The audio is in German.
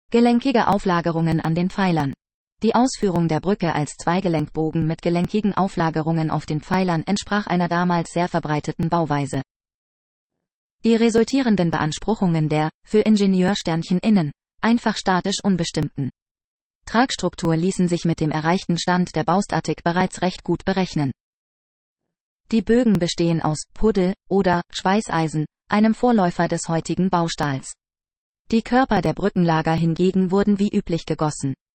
Gelenkige Auflagerungen an den Pfeilern. Die Ausführung der Brücke als Zweigelenkbogen mit gelenkigen Auflagerungen auf den Pfeilern entsprach einer damals sehr verbreiteten Bauweise. Die resultierenden Beanspruchungen der, für Ingenieursternchen innen, einfach statisch unbestimmten Tragstruktur ließen sich mit dem erreichten Stand der Baustatik bereits recht gut berechnen. Die Bögen bestehen aus Puddel oder Schweißeisen, einem Vorläufer des heutigen Baustahls. Die Körper der Brückenlager hingegen wurden wie üblich gegossen.